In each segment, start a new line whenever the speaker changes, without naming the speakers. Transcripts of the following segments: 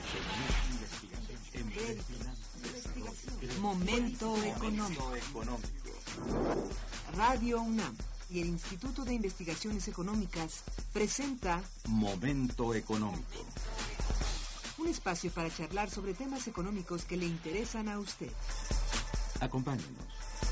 Momento económico. Radio UNAM y el Instituto de Investigaciones Económicas presenta
Momento económico.
Un espacio para charlar sobre temas económicos que le interesan a usted.
Acompáñenos.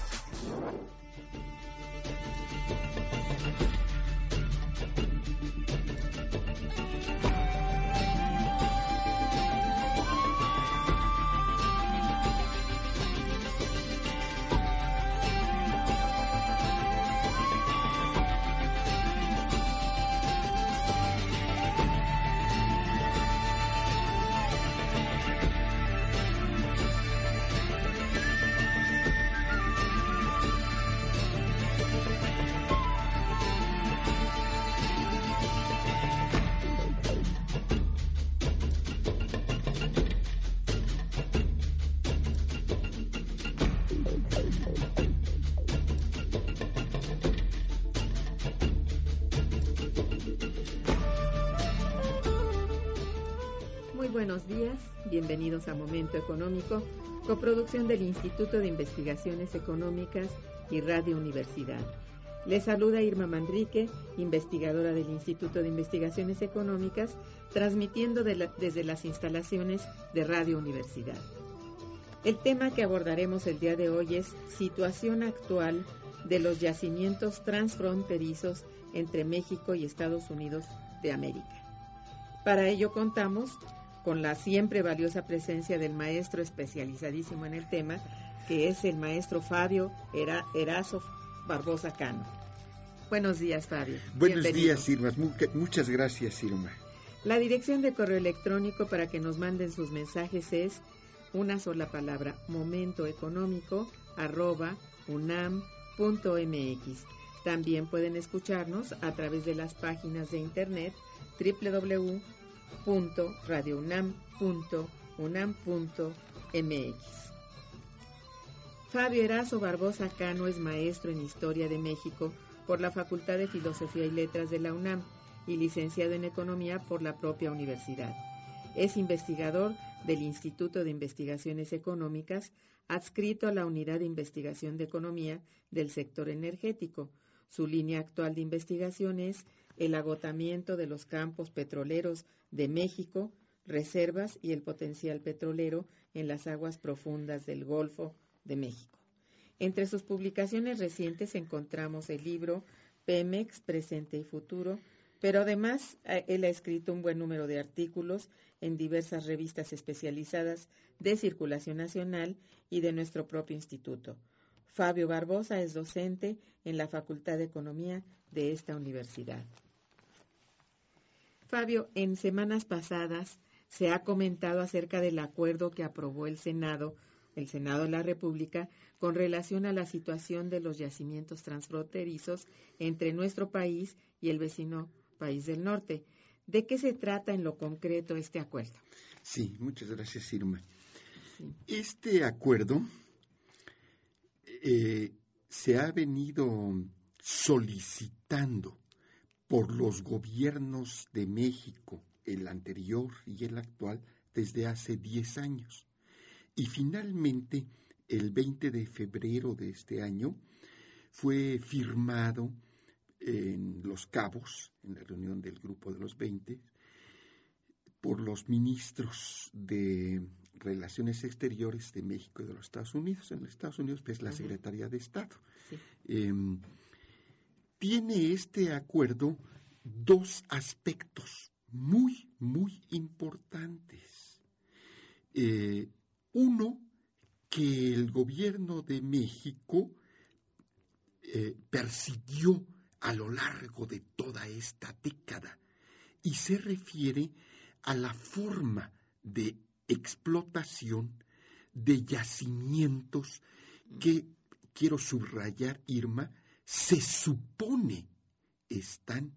Buenos días, bienvenidos a Momento Económico, coproducción del Instituto de Investigaciones Económicas y Radio Universidad. Les saluda Irma Manrique, investigadora del Instituto de Investigaciones Económicas, transmitiendo desde las instalaciones de Radio Universidad. El tema que abordaremos el día de hoy es situación actual de los yacimientos transfronterizos entre México y Estados Unidos de América. Para ello contamos con la siempre valiosa presencia del maestro especializadísimo en el tema, que es el maestro Fabio Erazo Barbosa Cano. Buenos días, Fabio.
Buenos días, Irma. Muchas gracias, Irma.
La dirección de correo electrónico para que nos manden sus mensajes es una sola palabra, momentoeconómico@unam.mx. También pueden escucharnos a través de las páginas de internet www.radiounam.unam.mx. Fabio Erazo Barbosa Cano es maestro en Historia de México por la Facultad de Filosofía y Letras de la UNAM y licenciado en Economía por la propia universidad. Es investigador del Instituto de Investigaciones Económicas, adscrito a la Unidad de Investigación de Economía del Sector Energético. Su línea actual de investigación es el agotamiento de los campos petroleros de México, reservas y el potencial petrolero en las aguas profundas del Golfo de México. Entre sus publicaciones recientes encontramos el libro Pemex, Presente y Futuro, pero además él ha escrito un buen número de artículos en diversas revistas especializadas de circulación nacional y de nuestro propio instituto. Fabio Barbosa es docente en la Facultad de Economía de esta universidad. Fabio, en semanas pasadas se ha comentado acerca del acuerdo que aprobó el Senado de la República, con relación a la situación de los yacimientos transfronterizos entre nuestro país y el vecino país del norte. ¿De qué se trata en lo concreto este acuerdo?
Sí, muchas gracias, Irma.
Sí.
Este acuerdo se ha venido solicitando por los gobiernos de México, el anterior y el actual, desde hace 10 años. Y finalmente, el 20 de febrero de este año, fue firmado en Los Cabos, en la reunión del Grupo de los 20, por los ministros de Relaciones Exteriores de México y de los Estados Unidos. En los Estados Unidos, pues, la Secretaría de Estado.
Sí.
Tiene este acuerdo dos aspectos muy, muy importantes. Uno, que el gobierno de México persiguió a lo largo de toda esta década, y se refiere a la forma de explotación de yacimientos que, quiero subrayar, Irma, se supone están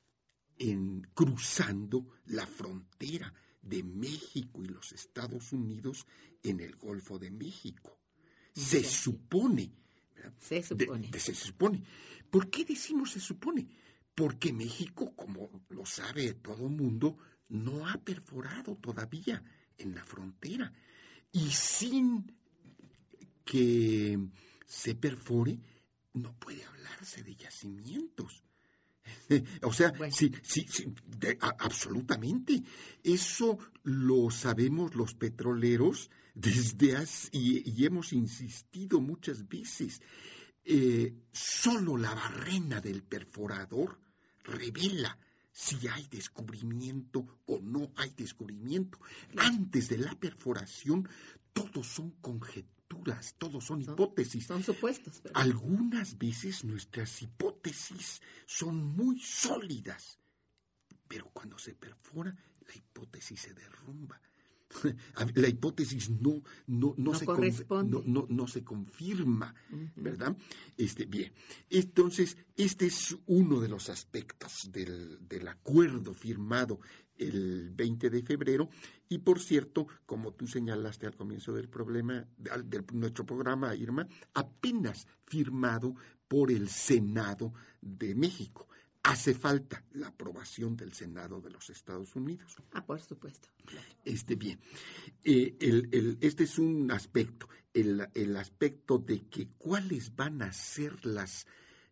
cruzando la frontera de México y los Estados Unidos en el Golfo de México. Se supone.
Se supone.
Se supone. ¿Por qué decimos se supone? Porque México, como lo sabe todo mundo, no ha perforado todavía en la frontera. Y sin que se perfore, no puede hablarse de yacimientos. O sea,
Bueno.
sí, absolutamente. Eso lo sabemos los petroleros y hemos insistido muchas veces. Solo la barrena del perforador revela si hay descubrimiento o no hay descubrimiento. Antes de la perforación, todos son conjeturas, todos son hipótesis.
Son supuestos. Pero...
Algunas veces nuestras hipótesis son muy sólidas, pero cuando se perfora, la hipótesis se derrumba. La hipótesis no se confirma, ¿verdad? Bien, entonces este es uno de los aspectos del acuerdo firmado el 20 de febrero y, por cierto, como tú señalaste al comienzo de nuestro programa, Irma, apenas firmado por el Senado de México. Hace falta la aprobación del Senado de los Estados Unidos.
Por supuesto.
Bien. Este es un aspecto, el aspecto de que cuáles van a ser las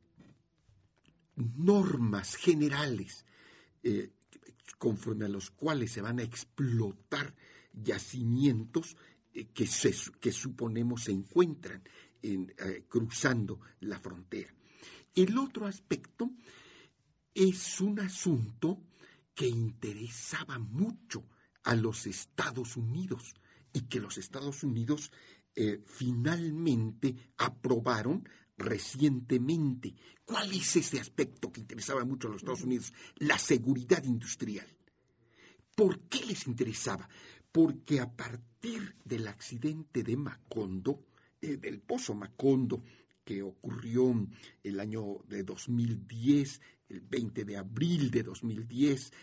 normas generales conforme a los cuales se van a explotar yacimientos que suponemos se encuentran cruzando la frontera. El otro aspecto es un asunto que interesaba mucho a los Estados Unidos y que los Estados Unidos finalmente aprobaron recientemente. ¿Cuál es ese aspecto que interesaba mucho a los Estados Unidos? La seguridad industrial. ¿Por qué les interesaba? Porque a partir del accidente de Macondo, del Pozo Macondo, que ocurrió el año de 2010, el 20 de abril de 2010,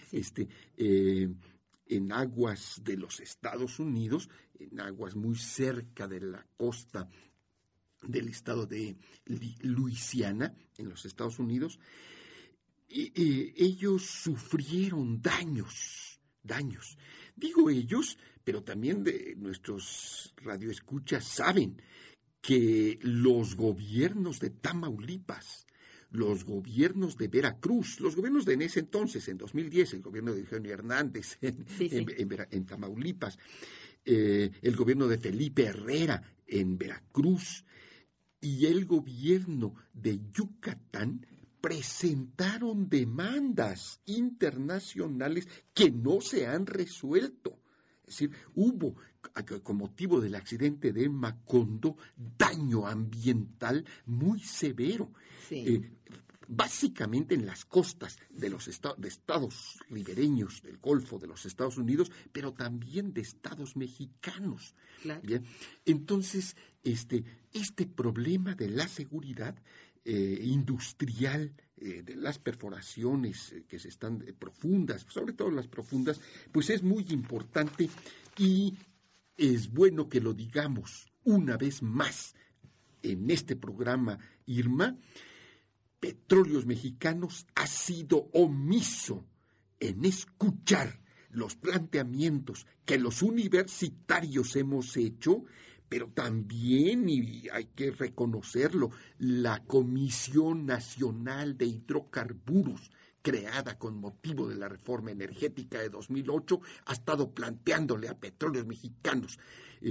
en aguas de los Estados Unidos, en aguas muy cerca de la costa del estado de Luisiana, en los Estados Unidos, ellos sufrieron daños. Digo ellos, pero también de nuestros radioescuchas saben que los gobiernos de Tamaulipas, los gobiernos de Veracruz, los gobiernos de en ese entonces, en 2010, el gobierno de Eugenio Hernández en Tamaulipas, el gobierno de Felipe Herrera en Veracruz y el gobierno de Yucatán presentaron demandas internacionales que no se han resuelto. Es decir, hubo, con motivo del accidente de Macondo, daño ambiental muy severo. Sí. Básicamente en las costas de los estados ribereños del Golfo de los Estados Unidos, pero también de estados mexicanos. Claro. Bien, entonces, este problema de la seguridad industrial, de las perforaciones que se están profundas, sobre todo las profundas, pues es muy importante y es bueno que lo digamos una vez más en este programa, Irma. Petróleos Mexicanos ha sido omiso en escuchar los planteamientos que los universitarios hemos hecho, pero también, y hay que reconocerlo, la Comisión Nacional de Hidrocarburos, creada con motivo de la reforma energética de 2008, ha estado planteándole a Petróleos Mexicanos,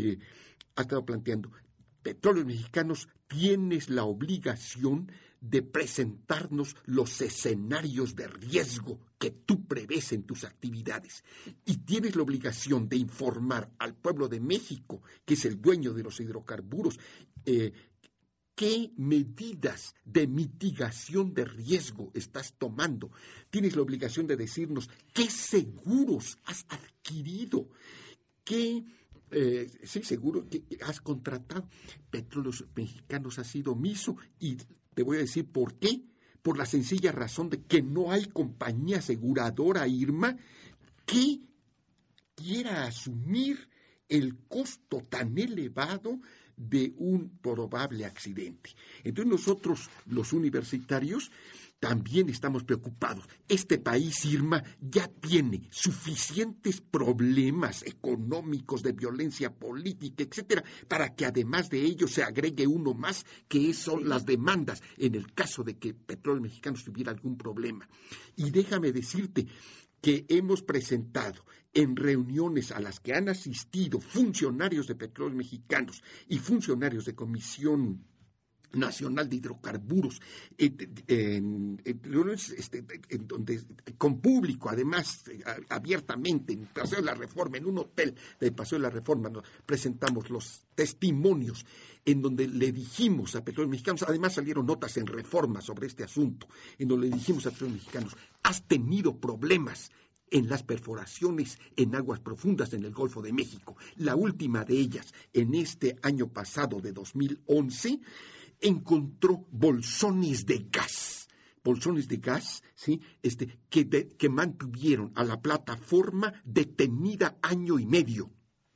Petróleos Mexicanos, tienes la obligación de presentarnos los escenarios de riesgo que tú prevés en tus actividades y tienes la obligación de informar al pueblo de México, que es el dueño de los hidrocarburos, qué medidas de mitigación de riesgo estás tomando. Tienes la obligación de decirnos qué seguros has adquirido, qué seguro que has contratado. Petróleos Mexicanos ha sido omiso y te voy a decir por qué. Por la sencilla razón de que no hay compañía aseguradora, Irma, que quiera asumir el costo tan elevado de un probable accidente. Entonces nosotros, los universitarios, también estamos preocupados. Este país, Irma, ya tiene suficientes problemas económicos, de violencia política, etcétera, para que además de ello se agregue uno más, que son las demandas en el caso de que Petróleos Mexicanos tuviera algún problema. Y déjame decirte que hemos presentado en reuniones a las que han asistido funcionarios de Petróleos Mexicanos y funcionarios de Comisión Nacional de Hidrocarburos, en donde con público, además, abiertamente, en Paseo de la Reforma, en un hotel del Paseo de la Reforma, nos presentamos los testimonios en donde le dijimos a Petróleos Mexicanos, además salieron notas en Reforma sobre este asunto, en donde le dijimos a Petróleos Mexicanos, has tenido problemas en las perforaciones en aguas profundas en el Golfo de México. La última de ellas, en este año pasado de 2011, encontró bolsones de gas, ¿sí? Que mantuvieron a la plataforma detenida año y medio,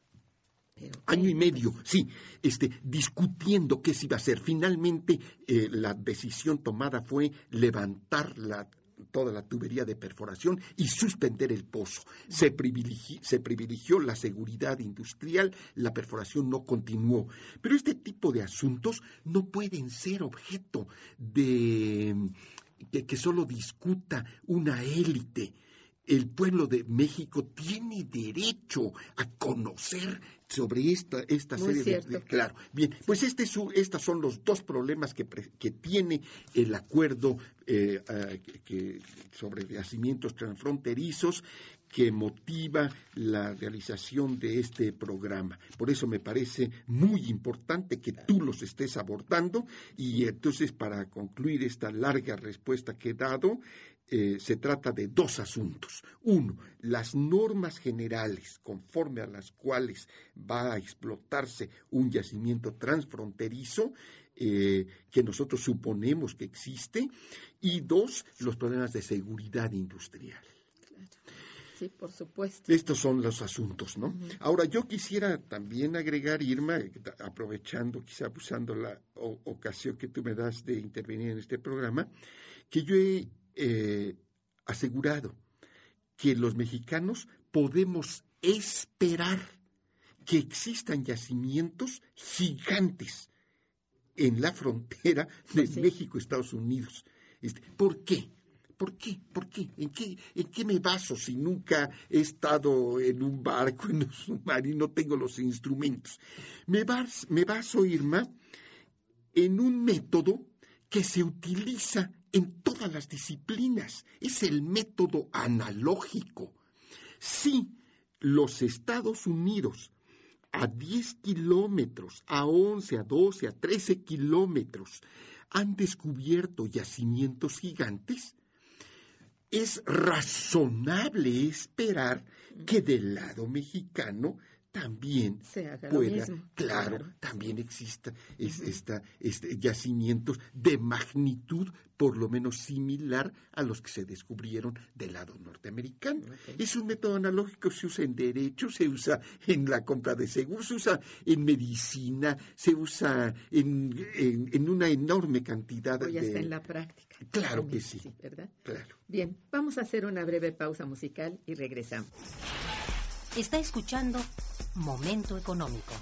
sí, discutiendo qué se iba a hacer. Finalmente, la decisión tomada fue levantar toda la tubería de perforación y suspender el pozo. Se privilegió la seguridad industrial, la perforación no continuó. Pero este tipo de asuntos no pueden ser objeto de que solo discuta una élite. El pueblo de México tiene derecho a conocer sobre esta serie de... Claro. Bien, pues estos son los dos problemas que tiene el acuerdo sobre yacimientos transfronterizos que motiva la realización de este programa. Por eso me parece muy importante que tú los estés abordando, y entonces, para concluir esta larga respuesta que he dado, se trata de dos asuntos. Uno, las normas generales conforme a las cuales va a explotarse un yacimiento transfronterizo, que nosotros suponemos que existe, y dos, los problemas de seguridad industrial.
Claro. Sí, por supuesto.
Estos son los asuntos, ¿no? Uh-huh. Ahora, yo quisiera también agregar, Irma, aprovechando, quizá usando la ocasión que tú me das de intervenir en este programa, que yo he asegurado que los mexicanos podemos esperar que existan yacimientos gigantes en la frontera de México y Estados Unidos. ¿Por qué? ¿Por qué? ¿En qué me baso si nunca he estado en un barco, en un submarino, no tengo los instrumentos? Me baso, Irma, en un método que se utiliza en todas las disciplinas. Es el método analógico. Si los Estados Unidos a 10 kilómetros, a 11, a 12, a 13 kilómetros han descubierto yacimientos gigantes, es razonable esperar que del lado mexicano también pueda, claro, también exista yacimientos de magnitud por lo menos similar a los que se descubrieron del lado norteamericano. Okay. Es un método analógico, se usa en derecho, se usa en la compra de seguros, se usa en medicina, se usa en una enorme cantidad
Hoy está en la práctica.
Claro que sí.
¿Verdad?
Claro.
Bien, vamos a hacer una breve pausa musical y regresamos.
Está escuchando Momento Económico.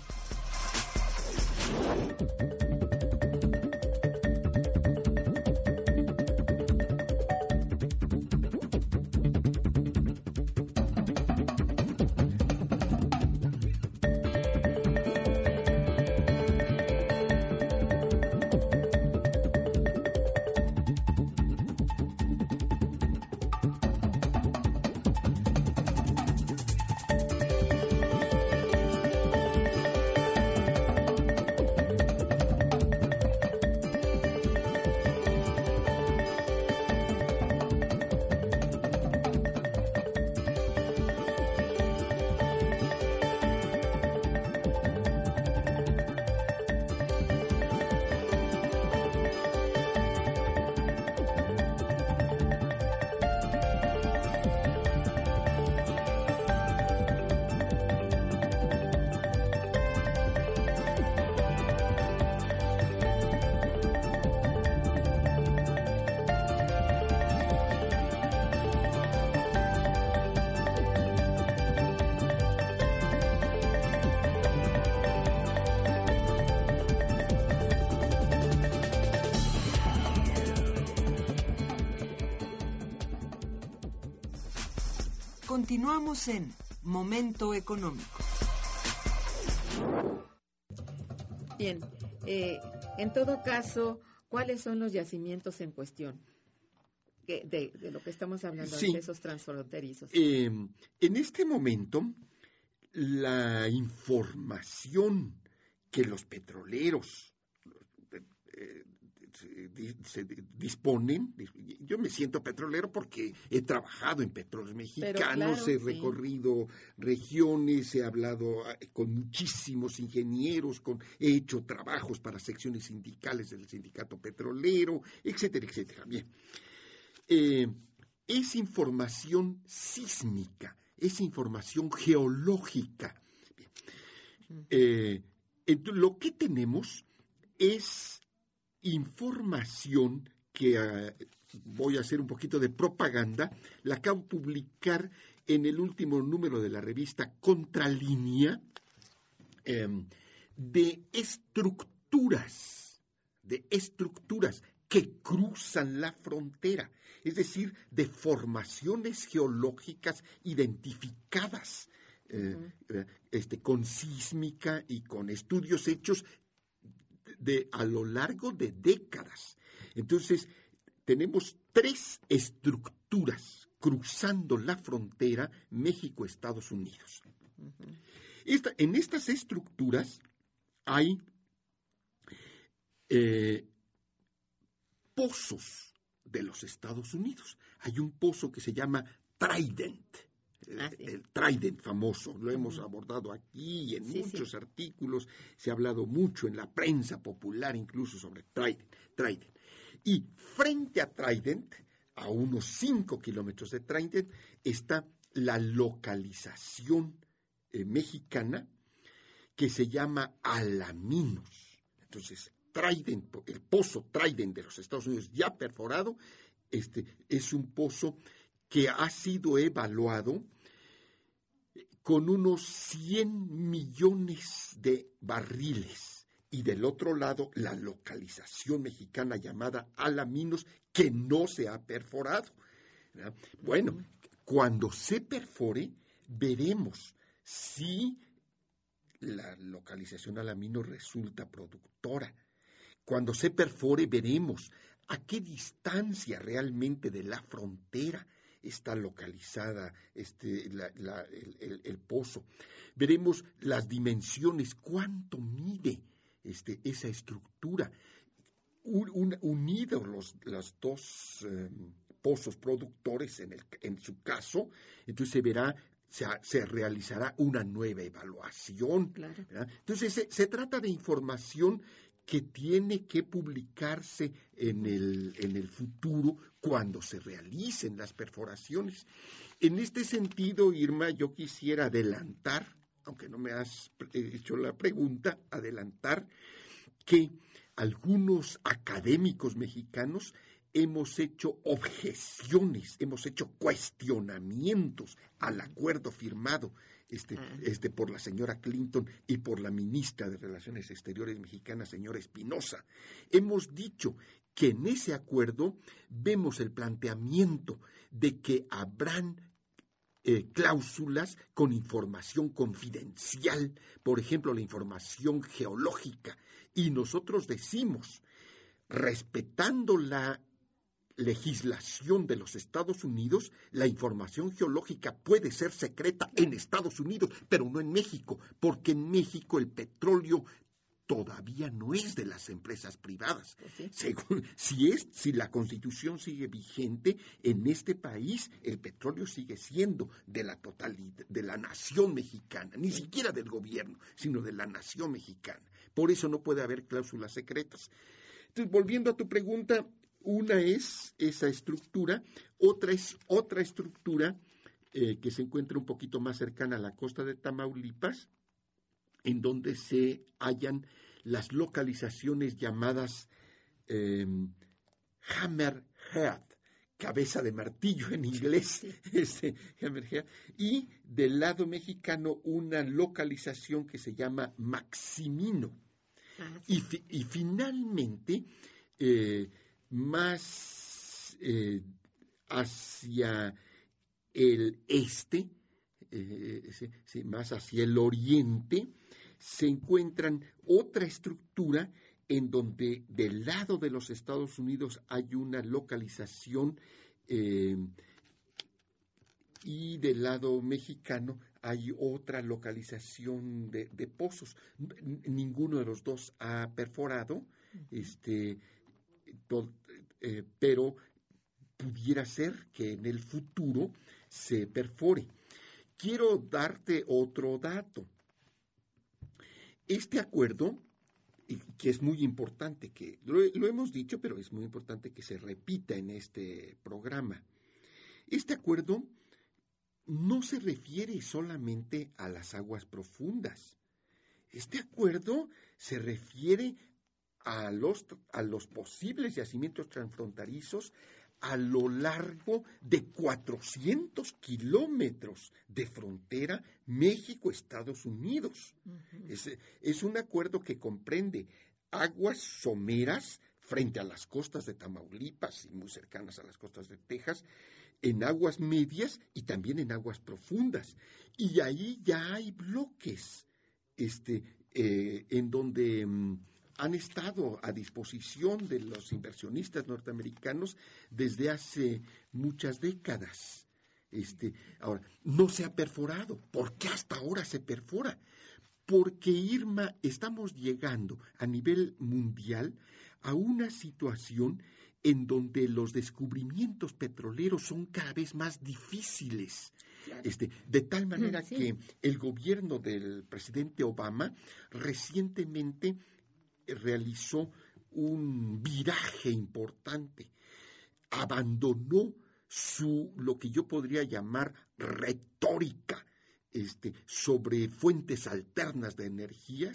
Continuamos en Momento Económico.
Bien, en todo caso, ¿cuáles son los yacimientos en cuestión? De lo que estamos hablando,
sí,
de esos transfronterizos.
En este momento, la información que los petroleros se disponen, yo me siento petrolero porque he trabajado en petróleos mexicanos, he recorrido regiones, he hablado con muchísimos ingenieros, he hecho trabajos para secciones sindicales del sindicato petrolero, etcétera, etcétera. Bien. Es información sísmica, es información geológica. Bien. Lo que tenemos es información que voy a hacer un poquito de propaganda, la acabo de publicar en el último número de la revista Contralínea, de estructuras que cruzan la frontera, es decir, de formaciones geológicas identificadas con sísmica y con estudios hechos a lo largo de décadas. Entonces, tenemos 3 estructuras cruzando la frontera México-Estados Unidos. En estas estructuras hay pozos de los Estados Unidos. Hay un pozo que se llama Trident. El Trident famoso, lo hemos abordado aquí y en muchos artículos, se ha hablado mucho en la prensa popular incluso sobre Trident. Y frente a Trident, a unos 5 kilómetros de Trident, está la localización mexicana que se llama Alaminos. Entonces, Trident, el pozo Trident de los Estados Unidos ya perforado, es un pozo que ha sido evaluado con unos 100 millones de barriles. Y del otro lado, la localización mexicana llamada Alaminos, que no se ha perforado. ¿Verdad? Bueno, cuando se perfore, veremos si la localización Alaminos resulta productora. Cuando se perfore, veremos a qué distancia realmente de la frontera está localizada el pozo. Veremos las dimensiones, cuánto mide esa estructura. Unidos los dos pozos productores en su caso, entonces se verá, se realizará una nueva evaluación.
Claro.
Entonces se trata de información que tiene que publicarse en el futuro cuando se realicen las perforaciones. En este sentido, Irma, yo quisiera adelantar, aunque no me has hecho la pregunta, adelantar que algunos académicos mexicanos hemos hecho objeciones, hemos hecho cuestionamientos al acuerdo firmado por la señora Clinton y por la ministra de Relaciones Exteriores mexicana, señora Espinosa. Hemos dicho que en ese acuerdo vemos el planteamiento de que habrán cláusulas con información confidencial, por ejemplo, la información geológica, y nosotros decimos, respetando la legislación de los Estados Unidos, la información geológica puede ser secreta en Estados Unidos, pero no en México, porque en México el petróleo todavía no es de las empresas privadas. ¿Sí? Si la Constitución sigue vigente, en este país el petróleo sigue siendo de la totalidad, de la nación mexicana, ni siquiera del gobierno, sino de la nación mexicana. Por eso no puede haber cláusulas secretas. Entonces, volviendo a tu pregunta, una es esa estructura, otra es otra estructura que se encuentra un poquito más cercana a la costa de Tamaulipas, en donde se hallan las localizaciones llamadas hammerhead, cabeza de martillo en inglés, hammerhead, y del lado mexicano una localización que se llama Maximino. Y finalmente, más hacia el este, más hacia el oriente, se encuentran otra estructura en donde del lado de los Estados Unidos hay una localización y del lado mexicano hay otra localización de pozos. Ninguno de los dos ha perforado, pero pudiera ser que en el futuro se perfore. Quiero darte otro dato. Este acuerdo, que es muy importante, que lo hemos dicho, pero es muy importante que se repita en este programa. Este acuerdo no se refiere solamente a las aguas profundas. Este acuerdo se refiere a los posibles yacimientos transfronterizos a lo largo de 400 kilómetros de frontera México-Estados Unidos. Uh-huh. Es un acuerdo que comprende aguas someras frente a las costas de Tamaulipas y muy cercanas a las costas de Texas, en aguas medias y también en aguas profundas. Y ahí ya hay bloques en donde han estado a disposición de los inversionistas norteamericanos desde hace muchas décadas. Ahora, no se ha perforado. ¿Por qué hasta ahora se perfora? Porque, Irma, estamos llegando a nivel mundial a una situación en donde los descubrimientos petroleros son cada vez más difíciles. Claro. De tal manera que el gobierno del presidente Obama recientemente realizó un viraje importante. Abandonó lo que yo podría llamar retórica sobre fuentes alternas de energía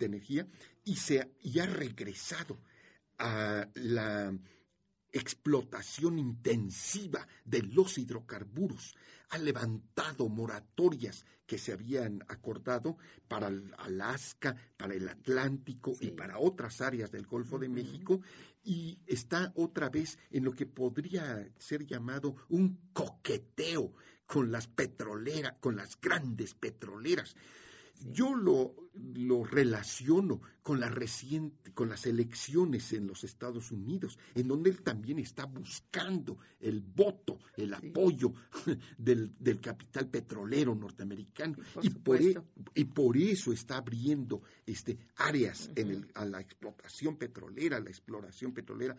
y ha regresado a la explotación intensiva de los hidrocarburos, ha levantado moratorias que se habían acordado para el Alaska, para el Atlántico y para otras áreas del Golfo de México, y está otra vez en lo que podría ser llamado un coqueteo con las petroleras, con las grandes petroleras. Yo lo relaciono con las elecciones en los Estados Unidos, en donde él también está buscando el voto, el apoyo del capital petrolero norteamericano, y por eso está abriendo áreas a la explotación petrolera, a la exploración petrolera,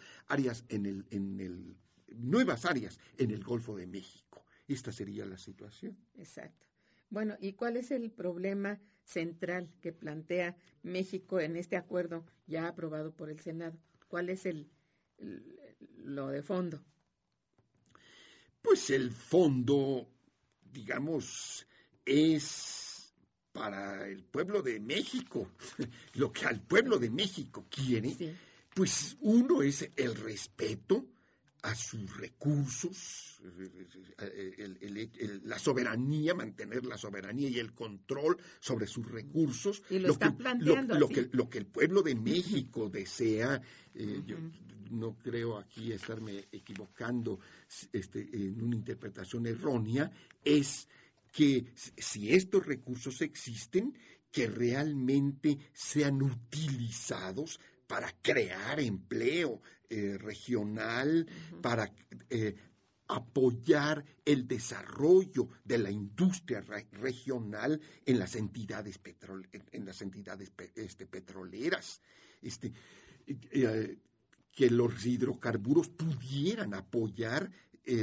nuevas áreas en el Golfo de México. Esta sería la situación.
Exacto. Bueno, ¿y cuál es el problema central que plantea México en este acuerdo ya aprobado por el Senado? ¿Cuál es lo de fondo?
Pues el fondo, digamos, es para el pueblo de México, lo que al pueblo de México quiere, pues uno es el respeto a sus recursos, la soberanía, mantener la soberanía y el control sobre sus recursos.
Y lo está planteando
lo que el pueblo de México desea, yo no creo aquí estarme equivocando en una interpretación errónea, es que si estos recursos existen, que realmente sean utilizados para crear empleo regional, para apoyar el desarrollo de la industria regional en las entidades petroleras, que los hidrocarburos pudieran apoyar,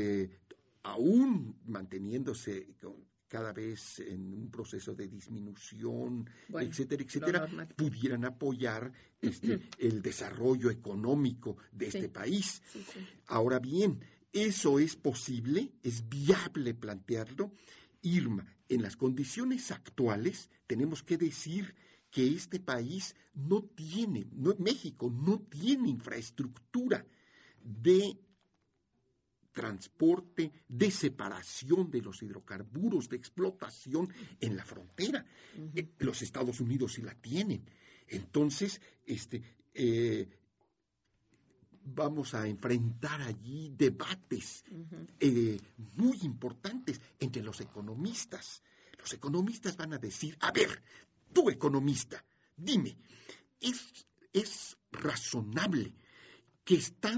aún manteniéndose cada vez en un proceso de disminución, etcétera, pudieran apoyar el desarrollo económico de este país. Ahora bien, ¿eso es posible? ¿Es viable plantearlo? Irma, en las condiciones actuales tenemos que decir que este país México no tiene infraestructura de transporte, de separación de los hidrocarburos, de explotación en la frontera. Los Estados Unidos sí la tienen. Entonces, vamos a enfrentar allí debates muy importantes entre los economistas. Los economistas van a decir, a ver, tú economista, dime, ¿es razonable que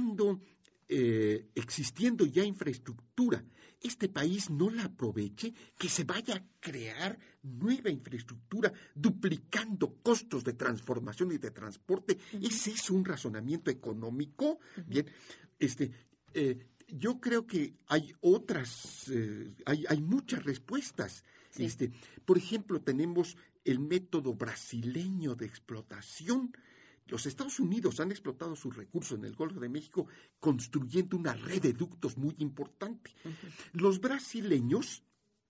existiendo ya infraestructura, este país no la aproveche, que se vaya a crear nueva infraestructura duplicando costos de transformación y de transporte? ¿Ese es un razonamiento económico? Bien, yo creo que hay otras, hay muchas respuestas. Sí. Por ejemplo, tenemos el método brasileño de explotación. Los Estados Unidos han explotado sus recursos en el Golfo de México construyendo una red de ductos muy importante. Los brasileños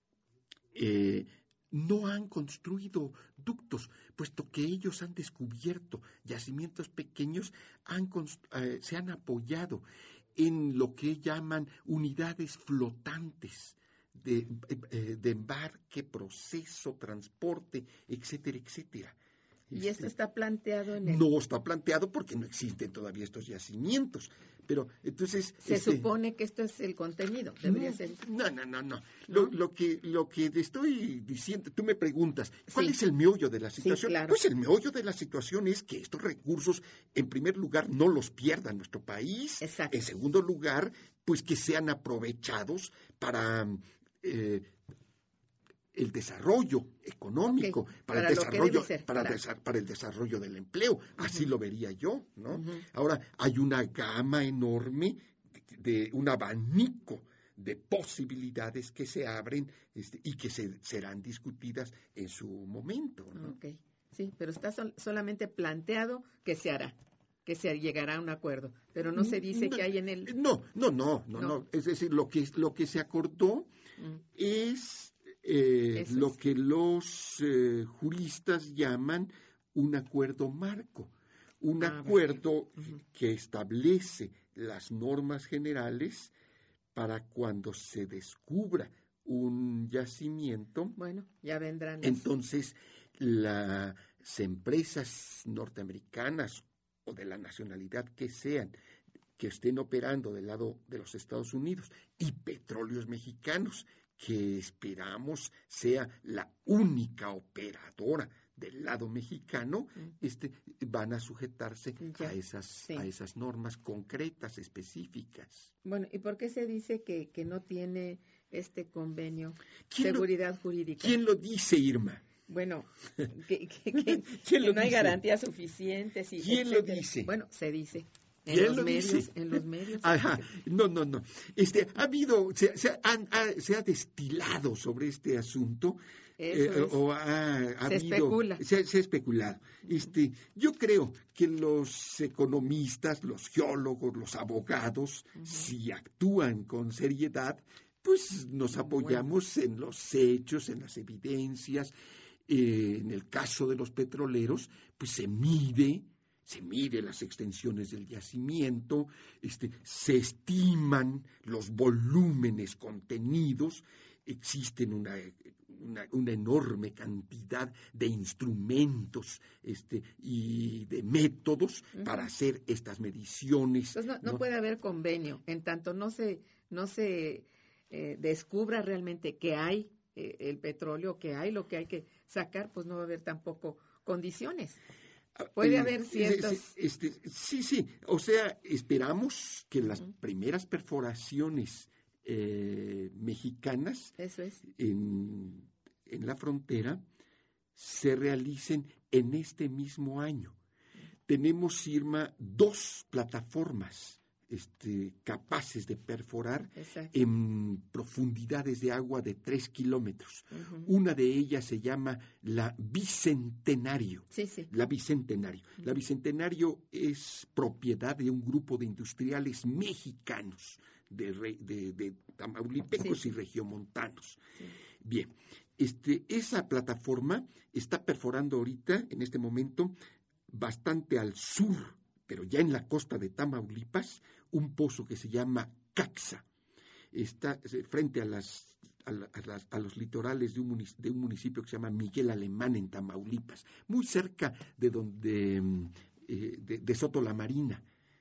no han construido ductos, puesto que ellos han descubierto yacimientos pequeños, se han apoyado en lo que llaman unidades flotantes de embarque, proceso, transporte, etcétera, etcétera.
¿Y esto está planteado en el...?
No está planteado porque no existen todavía estos yacimientos. Pero entonces...
Se supone que esto es el contenido, debería ser...
No. Lo que te estoy diciendo, tú me preguntas, ¿cuál es el meollo de la situación?
Sí, claro.
Pues el meollo de la situación es que estos recursos, en primer lugar, no los pierda nuestro país.
Exacto.
En segundo lugar, pues que sean aprovechados para... el desarrollo económico, para el desarrollo del empleo, así lo vería yo, ¿no? Ahora, hay una gama enorme de un abanico de posibilidades que se abren y que serán discutidas en su momento, ¿no?
Okay. Sí, pero está solamente planteado que se hará, que se llegará a un acuerdo, pero no se dice que hay en el...
No. Es decir, lo que se acordó es lo que los juristas llaman un acuerdo marco, un acuerdo que establece las normas generales para cuando se descubra un yacimiento.
Bueno, ya vendrán.
Entonces, las empresas norteamericanas o de la nacionalidad que sean, que estén operando del lado de los Estados Unidos, y Petróleos Mexicanos, que esperamos sea la única operadora del lado mexicano, van a sujetarse a esas normas concretas, específicas.
Bueno, ¿y por qué se dice que no tiene este convenio seguridad jurídica?
¿Quién lo dice, Irma?
Bueno, que
no
hay garantías suficientes.
¿Quién lo dice?
Bueno, se dice.
En
los medios.
Ajá, no. Ha habido, se ha destilado sobre este asunto.
Especula.
Se ha especulado. Yo creo que los economistas, los geólogos, los abogados, si actúan con seriedad, pues nos apoyamos en los hechos, en las evidencias. En el caso de los petroleros, pues se mide las extensiones del yacimiento, se estiman los volúmenes contenidos, existen una enorme cantidad de instrumentos y de métodos para hacer estas mediciones.
Entonces no puede haber convenio, en tanto no se descubra realmente que hay el petróleo, que hay lo que hay que sacar, pues no va a haber tampoco condiciones. Puede haber ciertos...
Sí. O sea, esperamos que las primeras perforaciones mexicanas en la frontera se realicen en este mismo año. Tenemos, Irma, 2 plataformas capaces de perforar en profundidades de agua de 3 kilómetros. Una de ellas se llama la Bicentenario. La Bicentenario. La Bicentenario es propiedad de un grupo de industriales mexicanos, de tamaulipecos y regiomontanos. Bien, esa plataforma está perforando ahorita, en este momento, bastante al sur, pero ya en la costa de Tamaulipas, un pozo que se llama Caxa. Está frente a los litorales de un municipio que se llama Miguel Alemán, en Tamaulipas, muy cerca de Soto la Marina,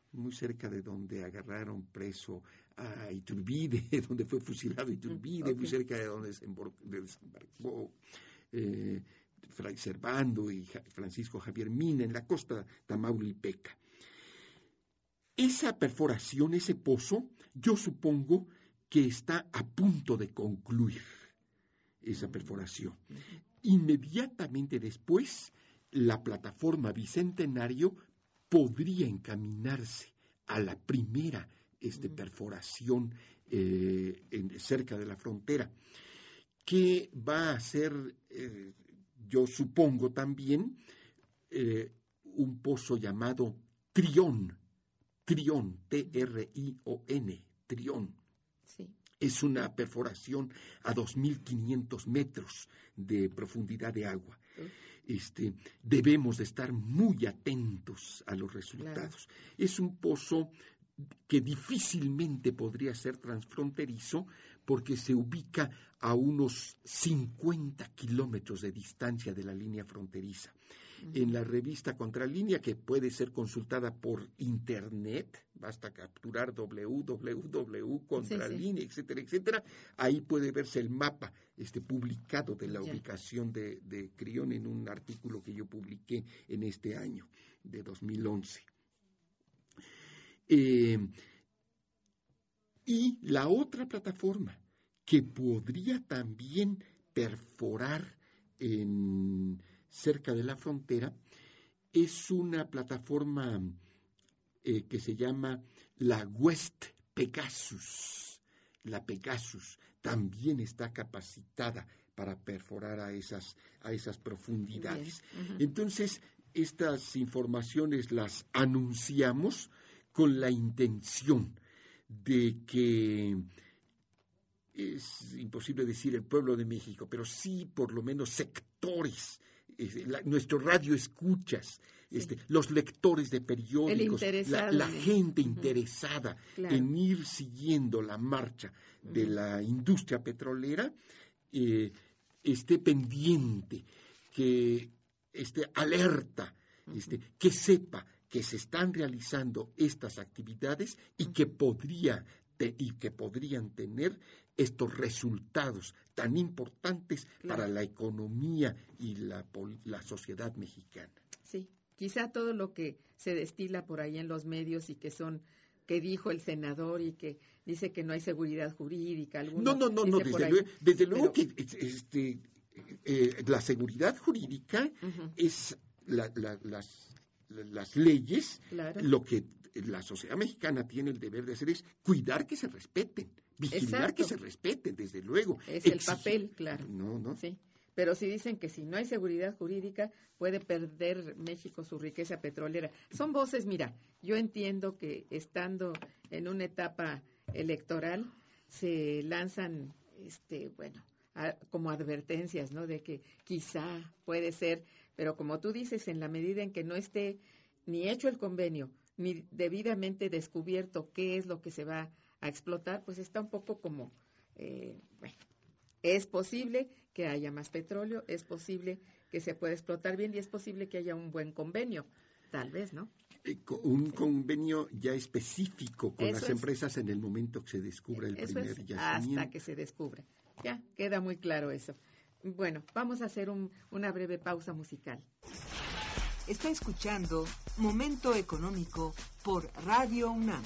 muy cerca de donde agarraron preso a Iturbide, donde fue fusilado Iturbide, muy cerca de donde desembarcó Fray Servando y Francisco Javier Mina, en la costa tamaulipeca. Esa perforación, ese pozo, yo supongo que está a punto de concluir esa perforación. Inmediatamente después, la plataforma Bicentenario podría encaminarse a la primera perforación cerca de la frontera, que va a ser, yo supongo también, un pozo llamado Trión, T-R-I-O-N, Trión.
Sí.
Es una perforación a 2.500 metros de profundidad de agua. Debemos de estar muy atentos a los resultados. Claro. Es un pozo que difícilmente podría ser transfronterizo porque se ubica a unos 50 kilómetros de distancia de la línea fronteriza. En la revista Contralínea, que puede ser consultada por internet, basta capturar www.contralínea, etcétera, etcétera, ahí puede verse el mapa publicado de la ubicación de Crión en un artículo que yo publiqué en este año, de 2011. Y la otra plataforma que podría también perforar cerca de la frontera es una plataforma que se llama la West Pegasus. La Pegasus también está capacitada para perforar a esas profundidades. Entonces, estas informaciones las anunciamos con la intención de que, es imposible decir el pueblo de México, pero sí por lo menos sectores, nuestro radio escuchas, los lectores de periódicos, la gente interesada en ir siguiendo la marcha de la industria petrolera, esté pendiente, que esté alerta, que sepa que se están realizando estas actividades y que podrían tener estos resultados tan importantes para la economía y la sociedad mexicana.
Sí, quizá todo lo que se destila por ahí en los medios y que dijo el senador y que dice que no hay seguridad jurídica.
No, desde luego que la seguridad jurídica es las leyes. Claro. Lo que la sociedad mexicana tiene el deber de hacer es cuidar que se respeten, vigilar que se respeten, desde luego.
Es el papel, claro. No. Sí. Pero si dicen que si no hay seguridad jurídica puede perder México su riqueza petrolera. Son voces, mira, yo entiendo que estando en una etapa electoral se lanzan, como advertencias, ¿no? De que quizá puede ser, pero como tú dices, en la medida en que no esté ni hecho el convenio, ni debidamente descubierto qué es lo que se va a explotar, pues está un poco como, es posible que haya más petróleo, es posible que se pueda explotar bien y es posible que haya un buen convenio, tal vez, ¿no?
Convenio ya específico con las empresas en el momento que se descubra el primer yacimiento.
Hasta que se descubra. Ya, queda muy claro eso. Bueno, vamos a hacer una breve pausa musical.
Está escuchando Momento Económico por Radio UNAM.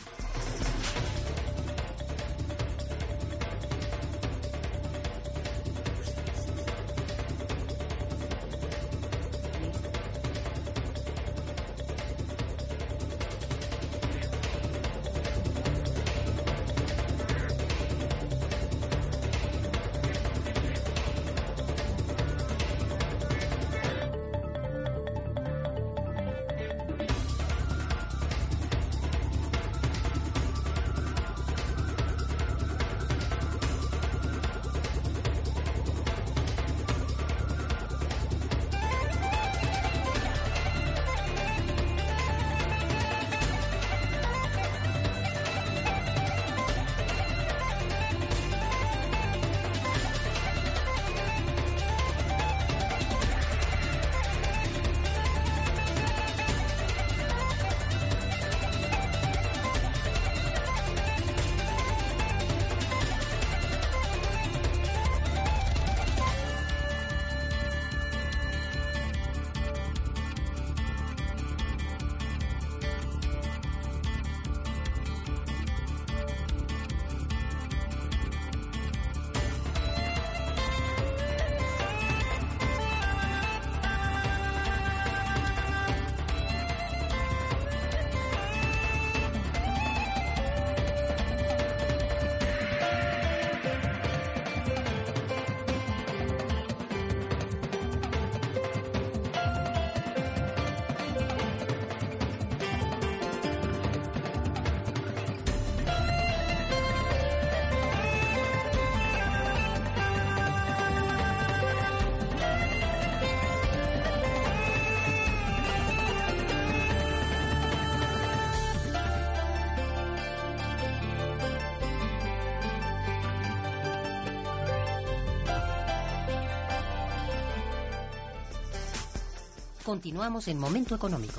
Continuamos en Momento Económico.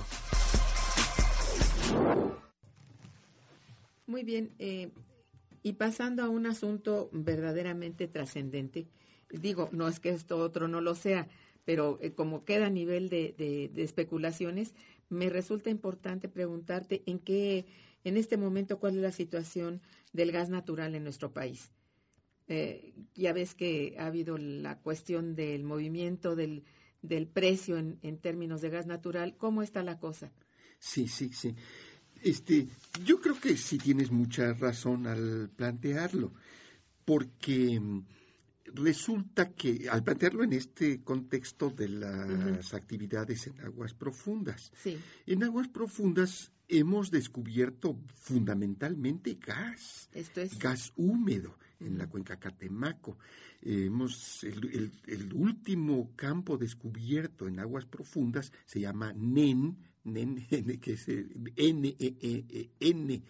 Muy bien, y pasando a un asunto verdaderamente trascendente, digo, no es que esto otro no lo sea, pero como queda a nivel de especulaciones, me resulta importante preguntarte en este momento, cuál es la situación del gas natural en nuestro país. Ya ves que ha habido la cuestión del movimiento del precio en términos de gas natural. ¿Cómo está la cosa?
Sí. Yo creo que sí tienes mucha razón al plantearlo, porque resulta que al plantearlo en este contexto de las actividades en aguas profundas,
Sí.
En aguas profundas hemos descubierto fundamentalmente gas,
Esto es
gas húmedo en la cuenca Catemaco. El último campo descubierto en aguas profundas se llama NEN, que es NEN,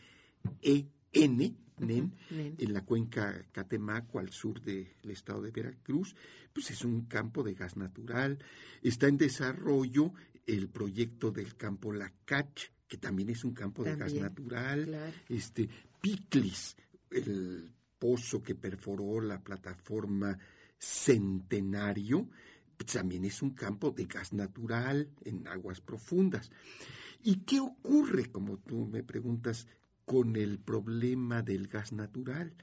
en la cuenca Catemaco, al sur del estado de Veracruz. Pues es un campo de gas natural. Está en desarrollo el proyecto del campo Lacach, que también es un campo de gas natural.
Claro.
Piclis, el pozo que perforó la plataforma Centenario, también es un campo de gas natural en aguas profundas. ¿Y qué ocurre, como tú me preguntas, con el problema del gas natural?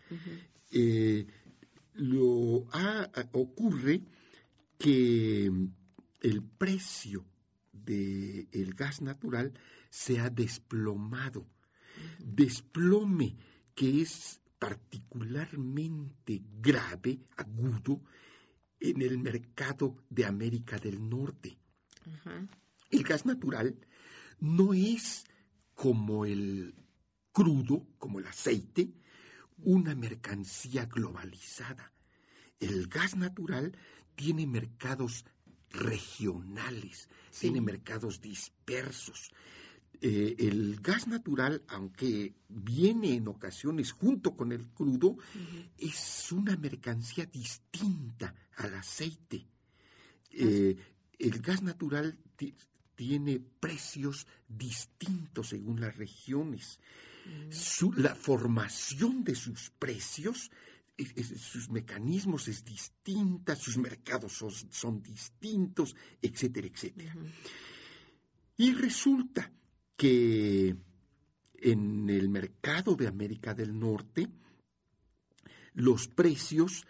Ocurre que el precio del gas natural se ha desplomado. Desplome que es particularmente grave, agudo, en el mercado de América del Norte. El gas natural no es como el crudo, como el aceite, una mercancía globalizada. El gas natural tiene mercados regionales, tiene mercados dispersos. El gas natural, aunque viene en ocasiones junto con el crudo, es una mercancía distinta al aceite. El gas natural tiene precios distintos según las regiones. La formación de sus precios, sus mecanismos es distinta, sus mercados son distintos, etcétera, etcétera. Y resulta que en el mercado de América del Norte los precios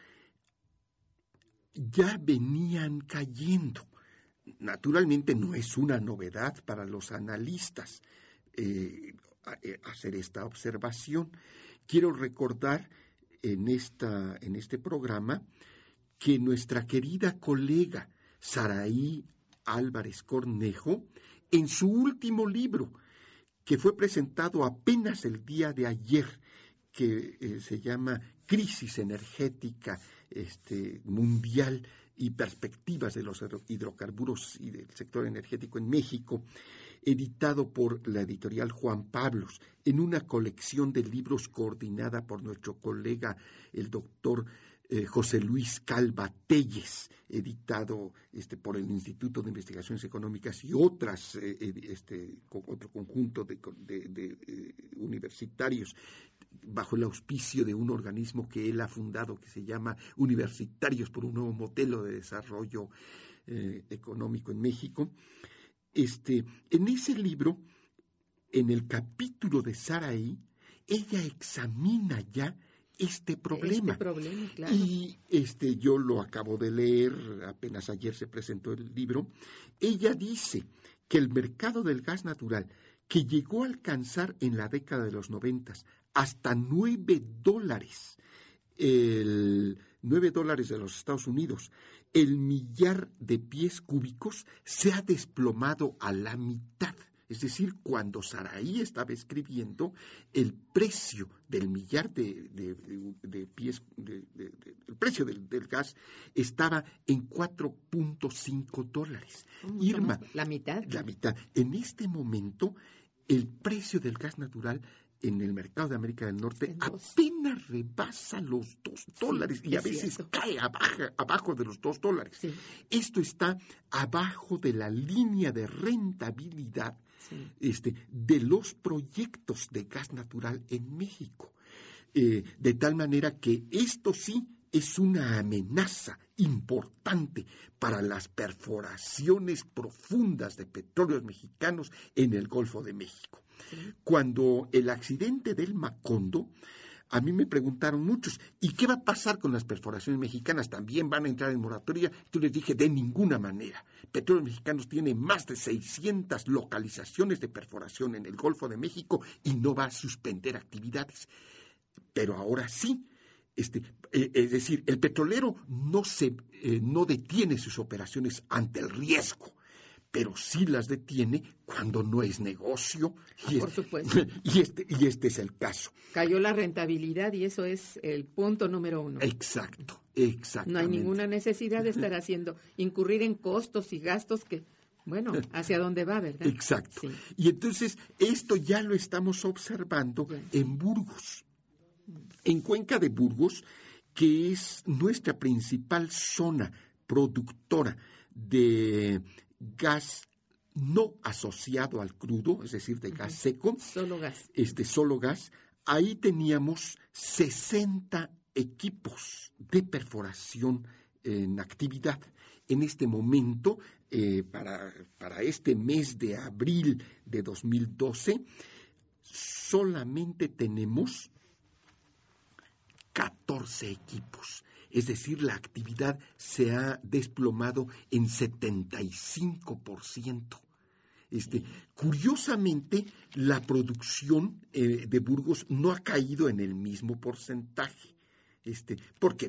ya venían cayendo. Naturalmente no es una novedad para los analistas hacer esta observación. Quiero recordar en este programa que nuestra querida colega Saraí Álvarez Cornejo, en su último libro, que fue presentado apenas el día de ayer, que se llama Crisis Energética Mundial y Perspectivas de los Hidrocarburos y del Sector Energético en México, editado por la editorial Juan Pablos, en una colección de libros coordinada por nuestro colega, el doctor José Luis Calva Telles, editado por el Instituto de Investigaciones Económicas y otro conjunto de universitarios, bajo el auspicio de un organismo que él ha fundado que se llama Universitarios por un Nuevo Modelo de Desarrollo Económico en México. En ese libro, en el capítulo de Saraí, ella examina ya este problema.
Claro.
Y yo lo acabo de leer, apenas ayer se presentó el libro. Ella dice que el mercado del gas natural, que llegó a alcanzar en la década de los 90 hasta $9, el $9 de los Estados Unidos, el millar de pies cúbicos, se ha desplomado a la mitad. Es decir, cuando Saraí estaba escribiendo, el precio del millar de pies, el precio del gas estaba en $4.5. Irma,
¿La mitad?
la mitad. En este momento, el precio del gas natural en el mercado de América del Norte
En dos.
apenas rebasa los $2 y a
es
veces
cierto.
cae abajo de los $2.
Sí.
Esto está abajo de la línea de rentabilidad
Sí.
de los proyectos de gas natural en México. De tal manera que esto sí es una amenaza importante para las perforaciones profundas de petróleos mexicanos en el Golfo de México.
Sí.
Cuando el accidente del Macondo, a mí me preguntaron muchos, ¿y qué va a pasar con las perforaciones mexicanas? ¿También van a entrar en moratoria? Yo les dije, de ninguna manera. Petróleos Mexicanos tiene más de 600 localizaciones de perforación en el Golfo de México y no va a suspender actividades. Pero ahora sí, es decir, el petrolero no detiene sus operaciones ante el riesgo, pero sí las detiene cuando no es negocio.
Por supuesto.
Y este es el caso.
Cayó la rentabilidad y eso es el punto número 1.
Exacto.
No hay ninguna necesidad de estar incurrir en costos y gastos que, bueno, hacia dónde va, ¿verdad?
Exacto.
Sí.
Y entonces esto ya lo estamos observando en Burgos. En Cuenca de Burgos, que es nuestra principal zona productora de gas no asociado al crudo, es decir, de gas seco,
Solo gas.
Solo gas, ahí teníamos 60 equipos de perforación en actividad. En este momento, para este mes de abril de 2012, solamente tenemos 14 equipos. Es decir, la actividad se ha desplomado en 75%. Curiosamente, la producción de Burgos no ha caído en el mismo porcentaje. Porque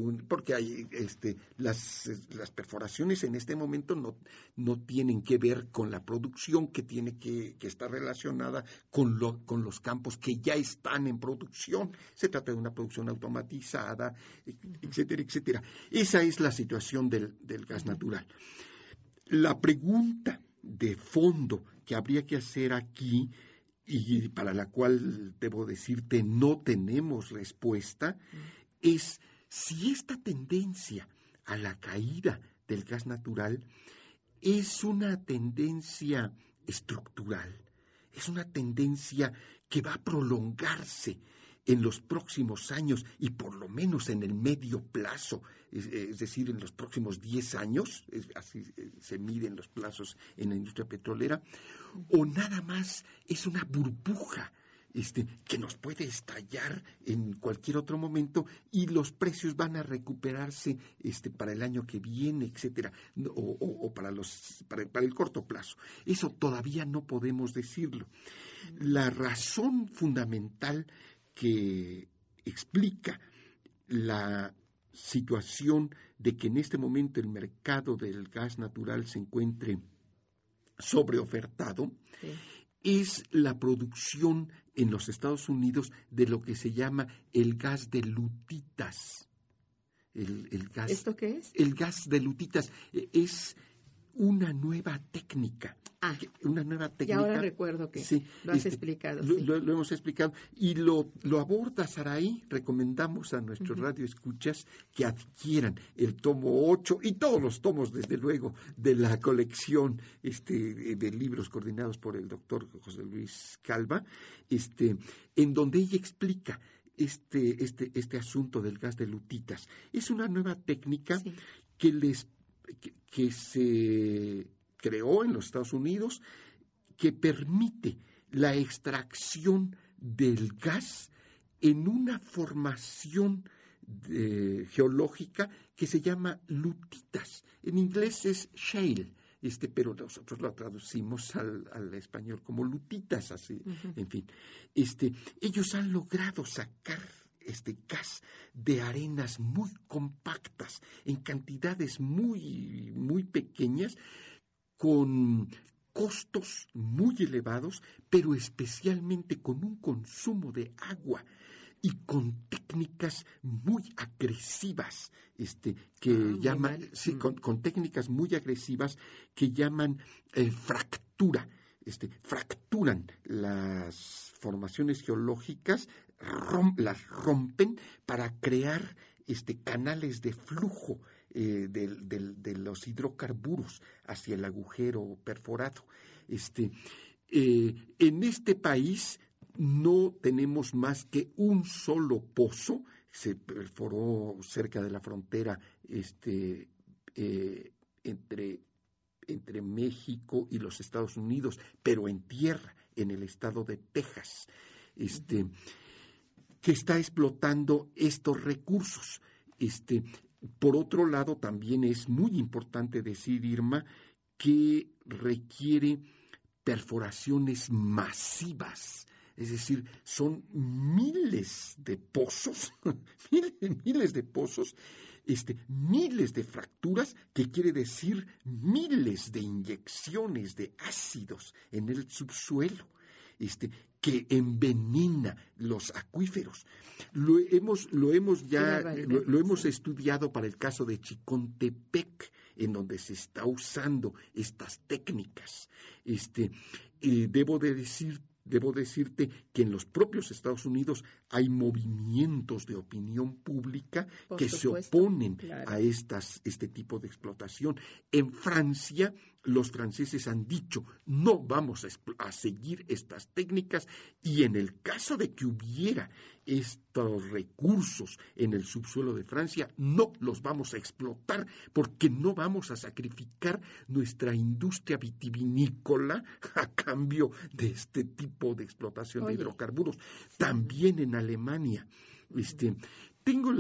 las perforaciones en este momento no tienen que ver con la producción que tiene que estar relacionada con los campos que ya están en producción. Se trata de una producción automatizada, etcétera, etcétera. Esa es la situación del gas natural. La pregunta de fondo que habría que hacer aquí, y para la cual debo decirte no tenemos respuesta, es si esta tendencia a la caída del gas natural es una tendencia estructural, es una tendencia que va a prolongarse en los próximos años y por lo menos en el medio plazo, es decir, en los próximos 10 años, así se miden los plazos en la industria petrolera, o nada más es una burbuja que nos puede estallar en cualquier otro momento y los precios van a recuperarse para el año que viene, etcétera, o para el corto plazo. Eso todavía no podemos decirlo. La razón fundamental que explica la situación de que en este momento el mercado del gas natural se encuentre sobreofertado, es la producción en los Estados Unidos de lo que se llama el gas de lutitas.
¿Esto qué es?
El gas de lutitas es una nueva técnica.
Y ahora recuerdo que lo has explicado.
Lo hemos explicado y lo aborda Saraí. Recomendamos a nuestros radioescuchas que adquieran el tomo 8 y todos los tomos, desde luego, de la colección de libros coordinados por el doctor José Luis Calva, en donde ella explica este asunto del gas de lutitas. Es una nueva técnica que se creó en los Estados Unidos, que permite la extracción del gas en una formación geológica que se llama lutitas. En inglés es shale, pero nosotros lo traducimos al español como lutitas, así, en fin. Ellos han logrado sacar gas de arenas muy compactas, en cantidades muy, muy pequeñas, con costos muy elevados, pero especialmente con un consumo de agua y con técnicas muy agresivas, que llaman, con técnicas muy agresivas que llaman fractura. fracturan las formaciones geológicas, las rompen para crear canales de flujo de los hidrocarburos hacia el agujero perforado. En este país no tenemos más que un solo pozo, se perforó cerca de la frontera entre México y los Estados Unidos, pero en tierra, en el estado de Texas, que está explotando estos recursos. Por otro lado, también es muy importante decir, Irma, que requiere perforaciones masivas. Es decir, son miles de pozos, miles de pozos, miles de fracturas, que quiere decir miles de inyecciones de ácidos en el subsuelo, que envenena los acuíferos. Lo hemos estudiado para el caso de Chicontepec, en donde se está usando estas técnicas. Debo decirte que en los propios Estados Unidos hay movimientos de opinión pública que se oponen a este tipo de explotación. En Francia, los franceses han dicho, no vamos a seguir estas técnicas, y en el caso de que hubiera estos recursos en el subsuelo de Francia, no los vamos a explotar, porque no vamos a sacrificar nuestra industria vitivinícola a cambio de este tipo de explotación de hidrocarburos. Sí. También en Alemania. Tengo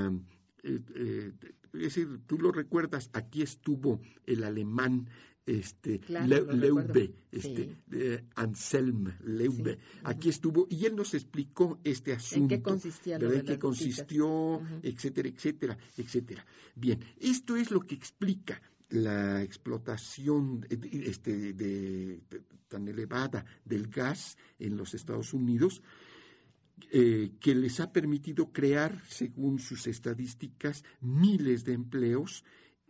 es decir, tú lo recuerdas, aquí estuvo el alemán Leube, Anselm Leube, sí. Aquí estuvo, y él nos explicó este asunto.
¿En qué consistía
¿En qué consistió? Etcétera, etcétera, etcétera. Bien, esto es lo que explica la explotación tan elevada del gas en los Estados Unidos, que les ha permitido crear, según sus estadísticas, miles de empleos,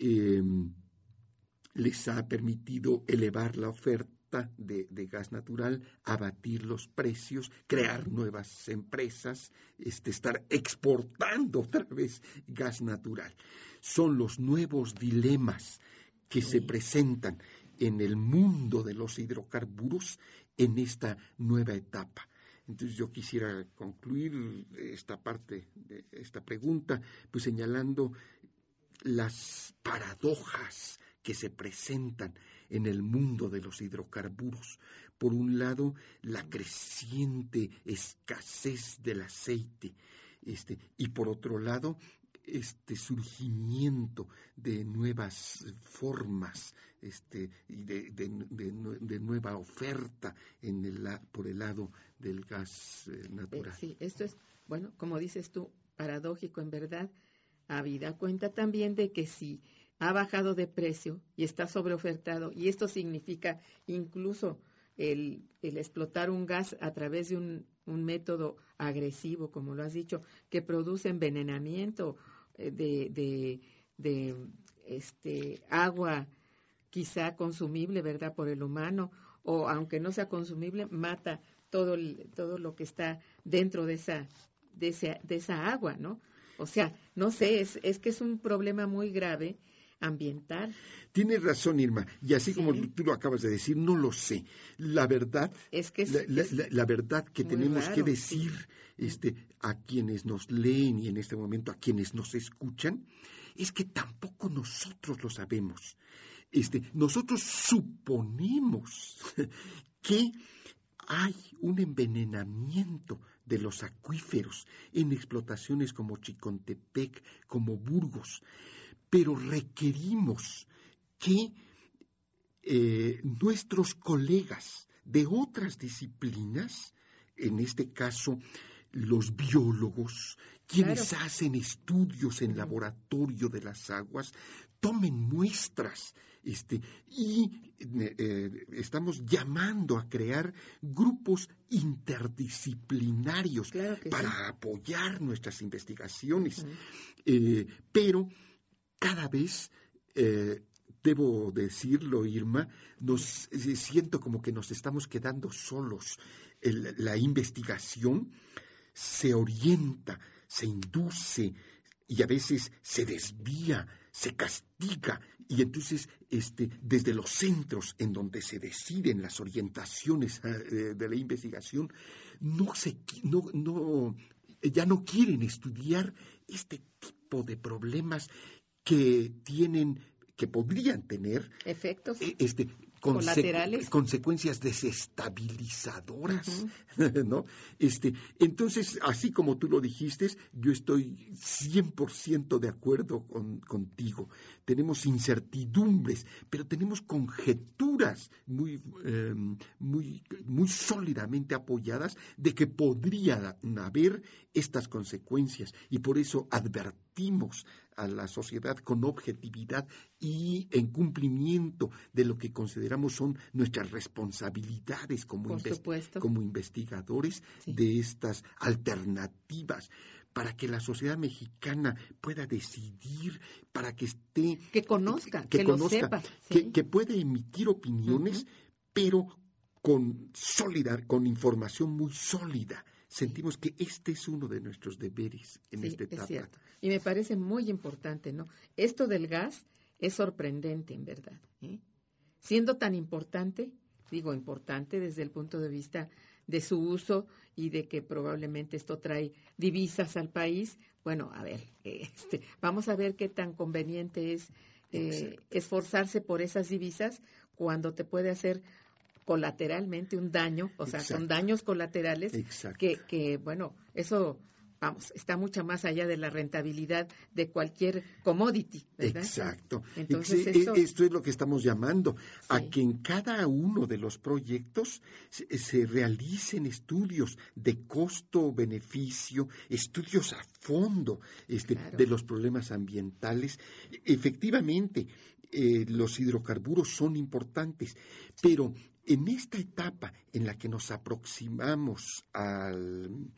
les ha permitido elevar la oferta de gas natural, abatir los precios, crear nuevas empresas, estar exportando otra vez gas natural. Son los nuevos dilemas que se presentan en el mundo de los hidrocarburos en esta nueva etapa. Entonces yo quisiera concluir esta parte de esta pregunta, pues señalando las paradojas que se presentan en el mundo de los hidrocarburos. Por un lado, la creciente escasez del aceite, y por otro lado, surgimiento de nuevas formas, y de nueva oferta por el lado del gas natural.
Sí, esto es, bueno, como dices tú, paradójico en verdad, habida cuenta también de que si ha bajado de precio y está sobreofertado, y esto significa incluso el explotar un gas a través de un método agresivo, como lo has dicho, que produce envenenamiento de agua quizá consumible, ¿verdad?, por el humano, o aunque no sea consumible, mata todo lo que está dentro de esa agua, ¿no? O sea, no sé, es que es un problema muy grave ambiental.
Tienes razón, Irma, y así como tú lo acabas de decir, no lo sé. La verdad es que la verdad que tenemos que decir a quienes nos leen y en este momento a quienes nos escuchan, es que tampoco nosotros lo sabemos. Nosotros suponemos que hay un envenenamiento de los acuíferos en explotaciones como Chicontepec, como Burgos, pero requerimos que nuestros colegas de otras disciplinas, en este caso los biólogos, quienes hacen estudios en laboratorio de las aguas, tomen muestras, y estamos llamando a crear grupos interdisciplinarios para apoyar nuestras investigaciones, pero cada vez debo decirlo, Irma, siento como que nos estamos quedando solos. La investigación se orienta, se induce y a veces se desvía, se castiga, y entonces desde los centros en donde se deciden las orientaciones de la investigación, ya no quieren estudiar este tipo de problemas que podrían tener
efectos
colaterales, consecuencias desestabilizadoras, ¿no? Entonces, así como tú lo dijiste, yo estoy 100% de acuerdo contigo. Tenemos incertidumbres, pero tenemos conjeturas muy sólidamente apoyadas de que podrían haber estas consecuencias, y por eso advertimos a la sociedad con objetividad y en cumplimiento de lo que consideramos son nuestras responsabilidades como investigadores, sí, de estas alternativas, para que la sociedad mexicana pueda decidir, para que conozca, lo sepa, ¿sí? que puede emitir opiniones, pero con información muy sólida. Sentimos que este es uno de nuestros deberes en esta etapa. Es cierto.
Y me parece muy importante, ¿no? Esto del gas es sorprendente, en verdad, ¿eh? Siendo tan importante, digo importante desde el punto de vista de su uso y de que probablemente esto trae divisas al país. Bueno, a ver, vamos a ver qué tan conveniente es esforzarse por esas divisas cuando te puede hacer colateralmente un daño, o sea, son daños colaterales que bueno, eso, vamos, está mucho más allá de la rentabilidad de cualquier commodity, ¿verdad?
Exacto. Entonces, esto es lo que estamos llamando, a que en cada uno de los proyectos se realicen estudios de costo-beneficio, estudios a fondo de los problemas ambientales. Efectivamente, los hidrocarburos son importantes, pero en esta etapa en la que nos aproximamos en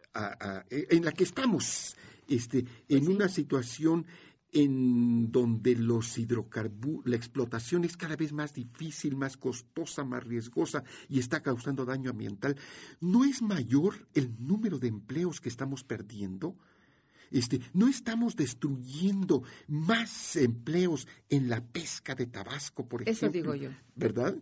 la que estamos en una situación en donde los hidrocarburos, la explotación es cada vez más difícil, más costosa, más riesgosa y está causando daño ambiental, ¿no es mayor el número de empleos que estamos perdiendo? No estamos destruyendo más empleos en la pesca de Tabasco, por ejemplo.
Eso digo yo.
¿Verdad?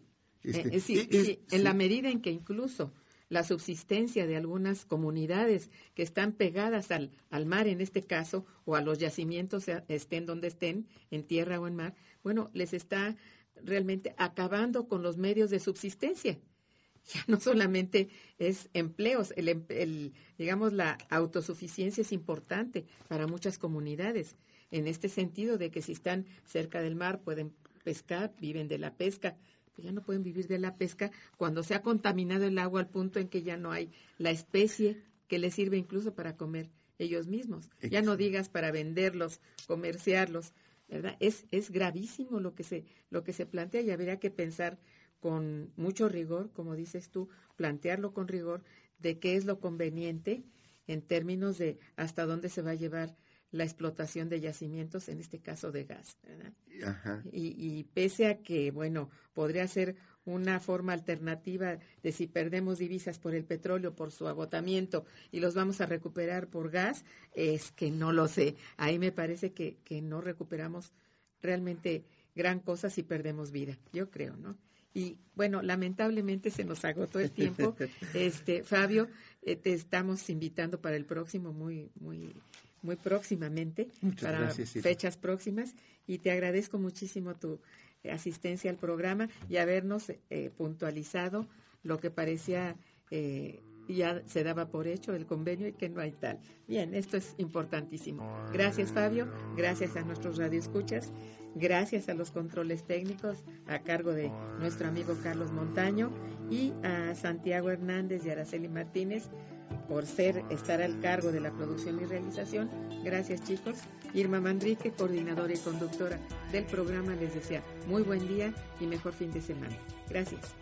En la medida en que incluso la subsistencia de algunas comunidades que están pegadas al mar, en este caso, o a los yacimientos, estén donde estén, en tierra o en mar, bueno, les está realmente acabando con los medios de subsistencia. Ya no solamente es empleos, digamos, la autosuficiencia es importante para muchas comunidades, en este sentido de que si están cerca del mar pueden pescar, viven de la pesca, pues ya no pueden vivir de la pesca cuando se ha contaminado el agua al punto en que ya no hay la especie que les sirve incluso para comer ellos mismos. Exacto. Ya no digas para venderlos, comerciarlos, ¿verdad? Es gravísimo lo que se plantea, y habría que pensar con mucho rigor, como dices tú, plantearlo con rigor de qué es lo conveniente en términos de hasta dónde se va a llevar la explotación de yacimientos, en este caso de gas, ¿verdad? Ajá. Y pese a que, bueno, podría ser una forma alternativa de si perdemos divisas por el petróleo, por su agotamiento, y los vamos a recuperar por gas, es que no lo sé. Ahí me parece que no recuperamos realmente gran cosa si perdemos vida, yo creo, ¿no? Y bueno, lamentablemente se nos agotó el tiempo. Fabio, te estamos invitando para el próximo muy próximamente. Muchas para gracias, fechas próximas, y te agradezco muchísimo tu asistencia al programa y habernos puntualizado lo que parecía ya se daba por hecho el convenio y que no hay tal. Bien, esto es importantísimo. Gracias, Fabio, gracias a nuestros radioescuchas, gracias a los controles técnicos a cargo de nuestro amigo Carlos Montaño, y a Santiago Hernández y Araceli Martínez por estar al cargo de la producción y realización. Gracias, chicos. Irma Manrique, coordinadora y conductora del programa, les desea muy buen día y mejor fin de semana. Gracias.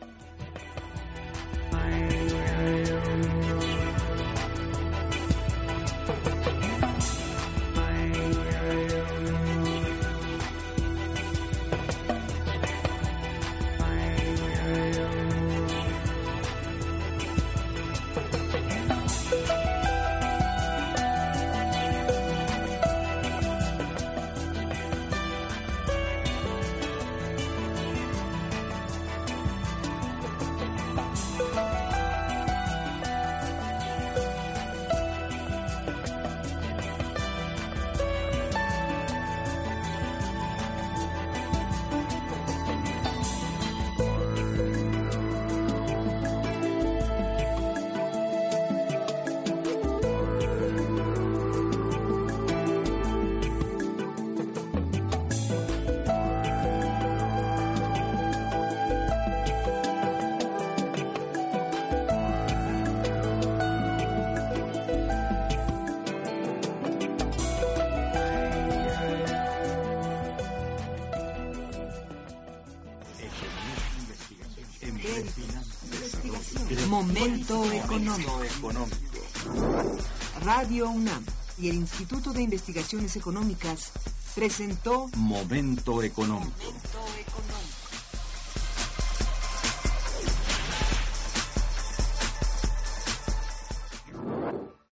Momento económico. Radio UNAM y el Instituto de Investigaciones Económicas presentó
Momento económico.